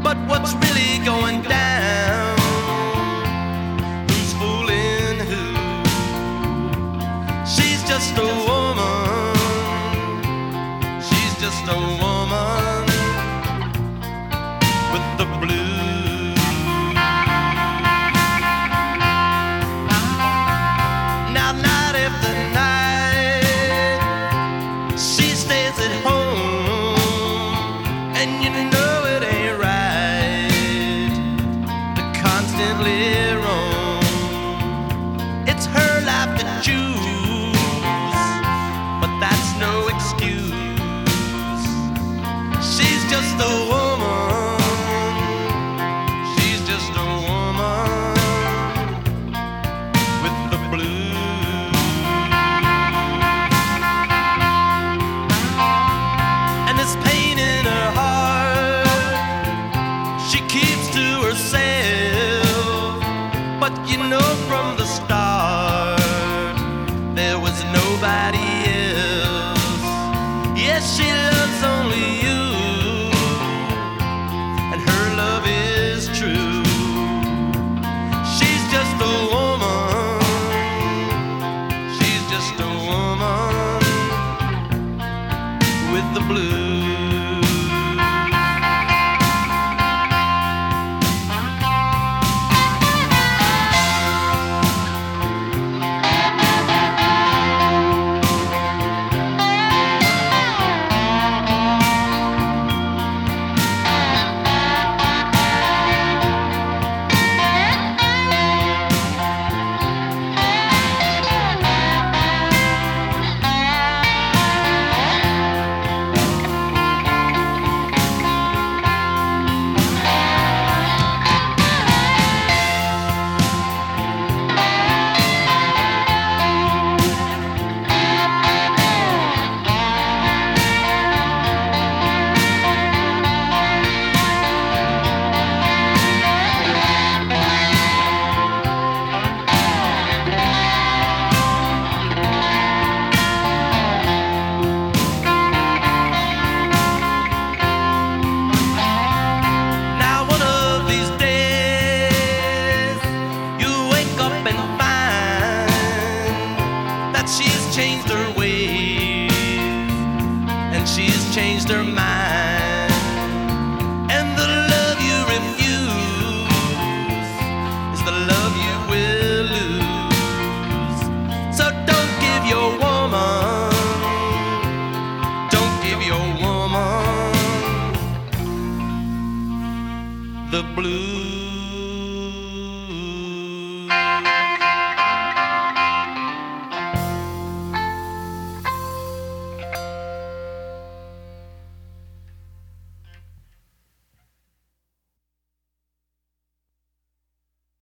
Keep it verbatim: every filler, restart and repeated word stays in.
But what's really going down? Who's fooling who? She's just a woman. She's just a woman with the blues. Now night after night she stays at home, and you know it ain't right to constantly roam. It's her life to choose, but that's no excuse. She's just a woman. She's just a woman with the blues. And this pain in her heart she keeps to herself. But you know from the start there was nobody else. Yes, she loves only you, and her love is true. She's just a woman. She's just a woman with the blues. Now one of these days you'll wake up and find that she's changed her ways, and she's changed her mind. And the love you refuse is the love you will lose. So don't give your woman, don't give your woman the blues.